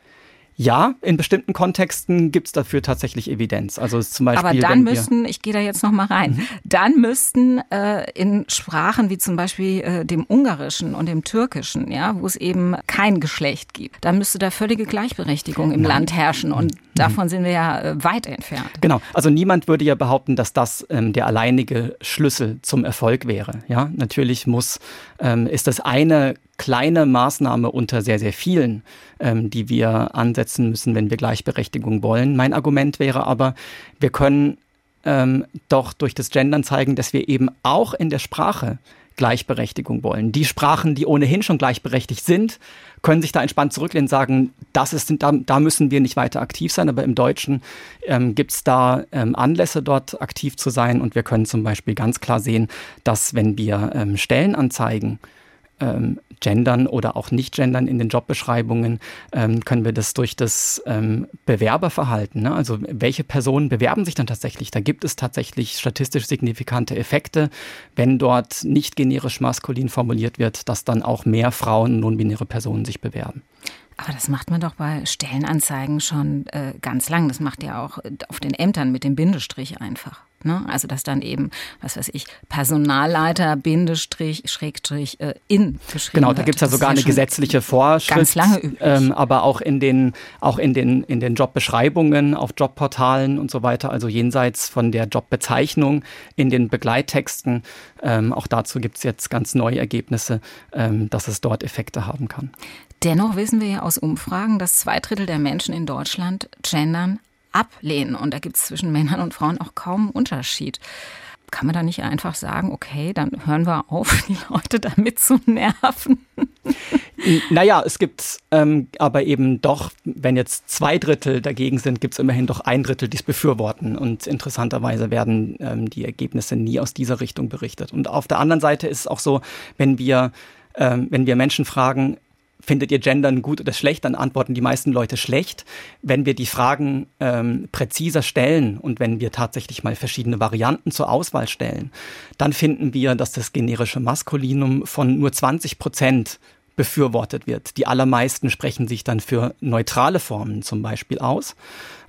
Ja, in bestimmten Kontexten gibt es dafür tatsächlich Evidenz. Also zum Beispiel, Aber dann wenn müssten, ich gehe da jetzt noch mal rein, dann müssten äh, in Sprachen wie zum Beispiel äh, dem Ungarischen und dem Türkischen, ja, wo es eben kein Geschlecht gibt, dann müsste da völlige Gleichberechtigung im Nein. Land herrschen. Und davon sind wir ja äh, weit entfernt. Genau, also niemand würde ja behaupten, dass das ähm, der alleinige Schlüssel zum Erfolg wäre. Ja, natürlich muss, ähm, ist das eine kleine Maßnahme unter sehr, sehr vielen, ähm, die wir ansetzen müssen, wenn wir Gleichberechtigung wollen. Mein Argument wäre aber, wir können ähm, doch durch das Gendern zeigen, dass wir eben auch in der Sprache Gleichberechtigung wollen. Die Sprachen, die ohnehin schon gleichberechtigt sind, können sich da entspannt zurücklehnen und sagen, das ist, da, da müssen wir nicht weiter aktiv sein, aber im Deutschen ähm, gibt es da ähm, Anlässe, dort aktiv zu sein, und wir können zum Beispiel ganz klar sehen, dass wenn wir ähm, Stellenanzeigen ähm, gendern oder auch nicht gendern in den Jobbeschreibungen, ähm, können wir das durch das ähm, Bewerberverhalten, ne? Also welche Personen bewerben sich dann tatsächlich? Da gibt es tatsächlich statistisch signifikante Effekte, wenn dort nicht generisch maskulin formuliert wird, dass dann auch mehr Frauen und non-binäre Personen sich bewerben. Aber das macht man doch bei Stellenanzeigen schon äh, ganz lang. Das macht ja auch auf den Ämtern mit dem Bindestrich einfach. Ne? Also dass dann eben, was weiß ich, Personalleiter, Bindestrich, Schrägstrich, äh, in geschrieben Genau, da gibt es ja sogar eine gesetzliche Vorschrift. Ganz lange üblich. Ähm, aber auch in den, auch in den, in den Jobbeschreibungen auf Jobportalen und so weiter, also jenseits von der Jobbezeichnung in den Begleittexten. Ähm, auch dazu gibt es jetzt ganz neue Ergebnisse, ähm, dass es dort Effekte haben kann. Dennoch wissen wir ja aus Umfragen, dass zwei Drittel der Menschen in Deutschland gendern ablehnen. Und da gibt es zwischen Männern und Frauen auch kaum einen Unterschied. Kann man da nicht einfach sagen, okay, dann hören wir auf, die Leute damit zu nerven? Naja, es gibt ähm, aber eben doch, wenn jetzt zwei Drittel dagegen sind, gibt es immerhin doch ein Drittel, die es befürworten. Und interessanterweise werden ähm, die Ergebnisse nie aus dieser Richtung berichtet. Und auf der anderen Seite ist es auch so, wenn wir, ähm, wenn wir Menschen fragen, findet ihr Gendern gut oder schlecht, dann antworten die meisten Leute schlecht. Wenn wir die Fragen ähm, präziser stellen und wenn wir tatsächlich mal verschiedene Varianten zur Auswahl stellen, dann finden wir, dass das generische Maskulinum von nur zwanzig Prozent befürwortet wird. Die allermeisten sprechen sich dann für neutrale Formen zum Beispiel aus.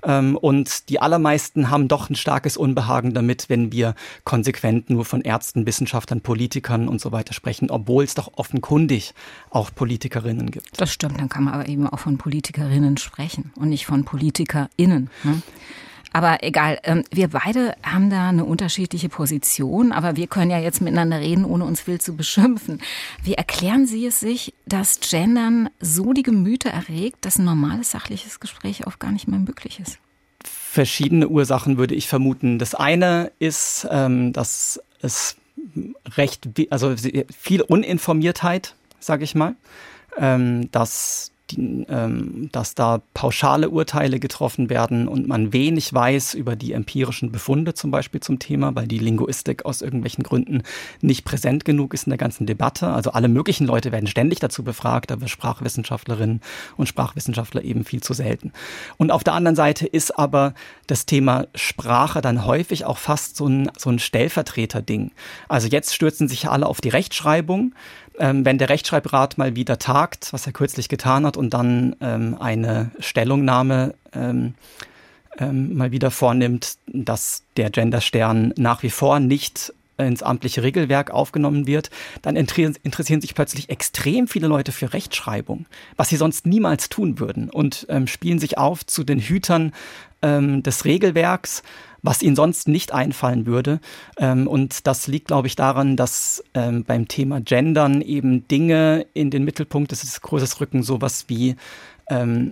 Und die allermeisten haben doch ein starkes Unbehagen damit, wenn wir konsequent nur von Ärzten, Wissenschaftlern, Politikern und so weiter sprechen, obwohl es doch offenkundig auch Politikerinnen gibt. Das stimmt, dann kann man aber eben auch von Politikerinnen sprechen und nicht von PolitikerInnen. Ne? Aber egal, wir beide haben da eine unterschiedliche Position, aber wir können ja jetzt miteinander reden, ohne uns wild zu beschimpfen. Wie erklären Sie es sich, dass Gendern so die Gemüter erregt, dass ein normales sachliches Gespräch oft gar nicht mehr möglich ist? Verschiedene Ursachen würde ich vermuten. Das eine ist, ähm, dass es recht, also viel Uninformiertheit, sage ich mal, ähm, dass Die, ähm, dass da pauschale Urteile getroffen werden und man wenig weiß über die empirischen Befunde zum Beispiel zum Thema, weil die Linguistik aus irgendwelchen Gründen nicht präsent genug ist in der ganzen Debatte. Also alle möglichen Leute werden ständig dazu befragt, aber Sprachwissenschaftlerinnen und Sprachwissenschaftler eben viel zu selten. Und auf der anderen Seite ist aber das Thema Sprache dann häufig auch fast so ein, so ein Stellvertreter-Ding. Also jetzt stürzen sich alle auf die Rechtschreibung. Ähm, wenn der Rechtschreibrat mal wieder tagt, was er kürzlich getan hat, und dann ähm, eine Stellungnahme ähm, ähm, mal wieder vornimmt, dass der Genderstern nach wie vor nicht ins amtliche Regelwerk aufgenommen wird, dann interessieren sich plötzlich extrem viele Leute für Rechtschreibung, was sie sonst niemals tun würden, und ähm, spielen sich auf zu den Hütern ähm, des Regelwerks, was ihnen sonst nicht einfallen würde. Ähm, und das liegt, glaube ich, daran, dass ähm, beim Thema Gendern eben Dinge in den Mittelpunkt des Diskurses rücken, sowas wie ähm,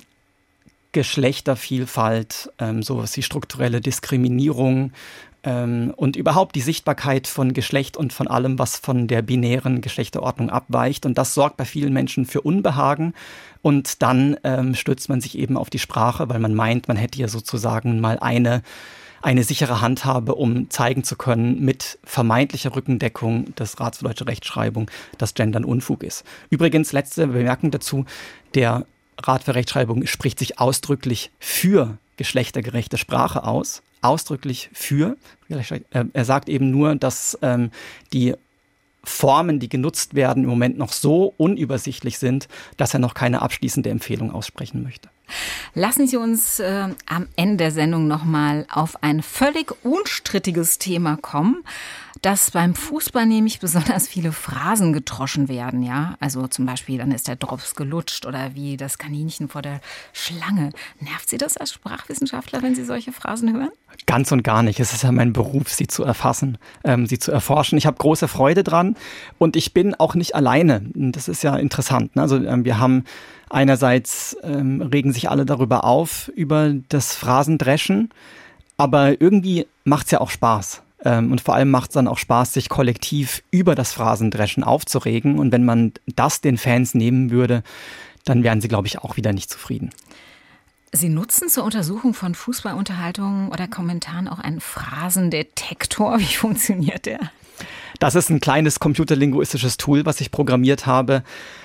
Geschlechtervielfalt, ähm, sowas wie strukturelle Diskriminierung, ähm, und überhaupt die Sichtbarkeit von Geschlecht und von allem, was von der binären Geschlechterordnung abweicht. Und das sorgt bei vielen Menschen für Unbehagen. Und dann ähm, stützt man sich eben auf die Sprache, weil man meint, man hätte ja sozusagen mal eine eine sichere Handhabe, um zeigen zu können, mit vermeintlicher Rückendeckung des Rats für deutsche Rechtschreibung, dass Gendern Unfug ist. Übrigens, letzte Bemerkung dazu, der Rat für Rechtschreibung spricht sich ausdrücklich für geschlechtergerechte Sprache aus, ausdrücklich für. Er sagt eben nur, dass ähm, die Formen, die genutzt werden, im Moment noch so unübersichtlich sind, dass er noch keine abschließende Empfehlung aussprechen möchte. Lassen Sie uns äh, am Ende der Sendung nochmal auf ein völlig unstrittiges Thema kommen, dass beim Fußball nämlich besonders viele Phrasen gedroschen werden, ja. Also zum Beispiel, dann ist der Drops gelutscht oder wie das Kaninchen vor der Schlange. Nervt Sie das als Sprachwissenschaftler, wenn Sie solche Phrasen hören? Ganz und gar nicht. Es ist ja mein Beruf, sie zu erfassen, ähm, sie zu erforschen. Ich habe große Freude dran und ich bin auch nicht alleine. Das ist ja interessant. Ne? Also ähm, wir haben einerseits ähm, regen sich alle darüber auf, über das Phrasendreschen, aber irgendwie macht es ja auch Spaß. Ähm, und vor allem macht es dann auch Spaß, sich kollektiv über das Phrasendreschen aufzuregen. Und wenn man das den Fans nehmen würde, dann wären sie, glaube ich, auch wieder nicht zufrieden. Sie nutzen zur Untersuchung von Fußballunterhaltungen oder Kommentaren auch einen Phrasendetektor. Wie funktioniert der? Das ist ein kleines computerlinguistisches Tool, was ich programmiert habe.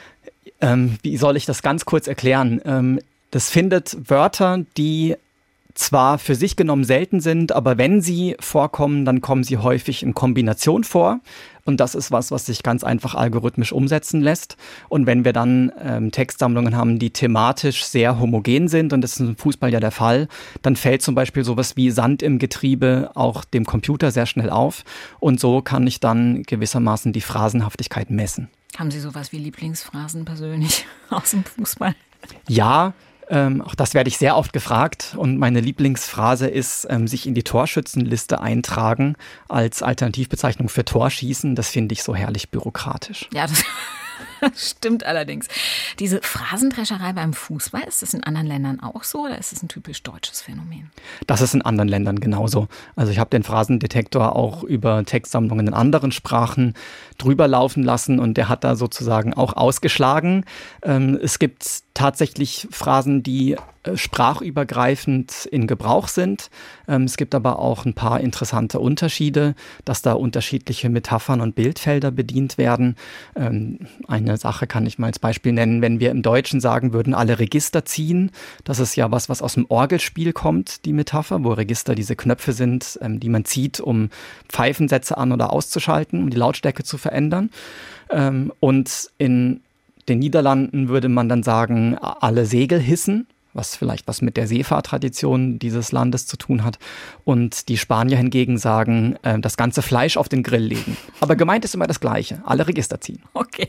Ähm, wie soll ich das ganz kurz erklären? Ähm, das findet Wörter, die zwar für sich genommen selten sind, aber wenn sie vorkommen, dann kommen sie häufig in Kombination vor. Und das ist was, was sich ganz einfach algorithmisch umsetzen lässt. Und wenn wir dann ähm, Textsammlungen haben, die thematisch sehr homogen sind, und das ist im Fußball ja der Fall, dann fällt zum Beispiel sowas wie Sand im Getriebe auch dem Computer sehr schnell auf. Und so kann ich dann gewissermaßen die Phrasenhaftigkeit messen. Haben Sie sowas wie Lieblingsphrasen persönlich aus dem Fußball? Ja, Ähm, auch das werde ich sehr oft gefragt und meine Lieblingsphrase ist, ähm, sich in die Torschützenliste eintragen als Alternativbezeichnung für Torschießen. Das finde ich so herrlich bürokratisch. Ja, das stimmt allerdings. Diese Phrasendrescherei beim Fußball, ist das in anderen Ländern auch so oder ist es ein typisch deutsches Phänomen? Das ist in anderen Ländern genauso. Also ich habe den Phrasendetektor auch über Textsammlungen in anderen Sprachen drüber laufen lassen und der hat da sozusagen auch ausgeschlagen. Ähm, es gibt tatsächlich Phrasen, die äh, sprachübergreifend in Gebrauch sind. Ähm, es gibt aber auch ein paar interessante Unterschiede, dass da unterschiedliche Metaphern und Bildfelder bedient werden. Ähm, eine Sache kann ich mal als Beispiel nennen, wenn wir im Deutschen sagen würden, alle Register ziehen. Das ist ja was, was aus dem Orgelspiel kommt, die Metapher, wo Register diese Knöpfe sind, ähm, die man zieht, um Pfeifensätze an- oder auszuschalten, um die Lautstärke zu verändern. Ähm, und in den Niederlanden würde man dann sagen, alle Segel hissen, was vielleicht was mit der Seefahrtradition dieses Landes zu tun hat. Und die Spanier hingegen sagen, äh, das ganze Fleisch auf den Grill legen. Aber gemeint ist immer das Gleiche, alle Register ziehen. Okay.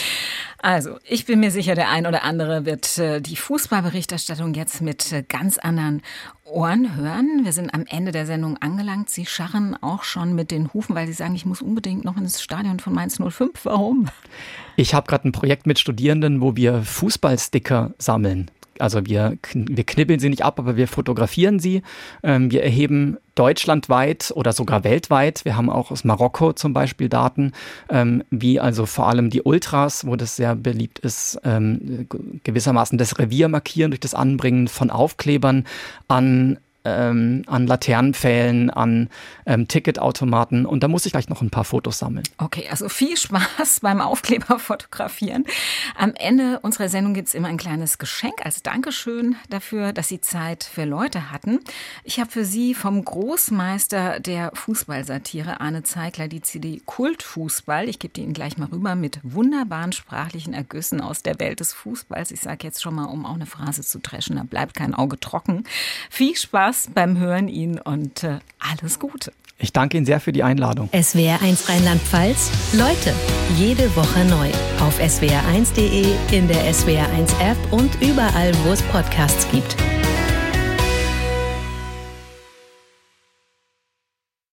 Also, ich bin mir sicher, der ein oder andere wird äh, die Fußballberichterstattung jetzt mit äh, ganz anderen Ohren hören. Wir sind am Ende der Sendung angelangt. Sie scharren auch schon mit den Hufen, weil Sie sagen, ich muss unbedingt noch ins Stadion von Mainz null fünf. Warum? Ich habe gerade ein Projekt mit Studierenden, wo wir Fußballsticker sammeln. Also wir, wir knibbeln sie nicht ab, aber wir fotografieren sie. Ähm, wir erheben deutschlandweit oder sogar weltweit, wir haben auch aus Marokko zum Beispiel Daten, ähm, wie also vor allem die Ultras, wo das sehr beliebt ist, ähm, gewissermaßen das Revier markieren durch das Anbringen von Aufklebern an Ähm, an Laternenpfählen, an ähm, Ticketautomaten und da muss ich gleich noch ein paar Fotos sammeln. Okay, also viel Spaß beim Aufkleber fotografieren. Am Ende unserer Sendung gibt es immer ein kleines Geschenk als Dankeschön dafür, dass Sie Zeit für Leute hatten. Ich habe für Sie vom Großmeister der Fußballsatire Arne Zeigler die C D Kultfußball. Ich gebe die Ihnen gleich mal rüber mit wunderbaren sprachlichen Ergüssen aus der Welt des Fußballs. Ich sage jetzt schon mal, um auch eine Phrase zu dreschen, da bleibt kein Auge trocken. Viel Spaß beim Hören Ihnen und äh, alles Gute. Ich danke Ihnen sehr für die Einladung. S W R eins Rheinland-Pfalz. Leute, jede Woche neu. Auf S W R eins punkt de, in der S W R eins App und überall, wo es Podcasts gibt.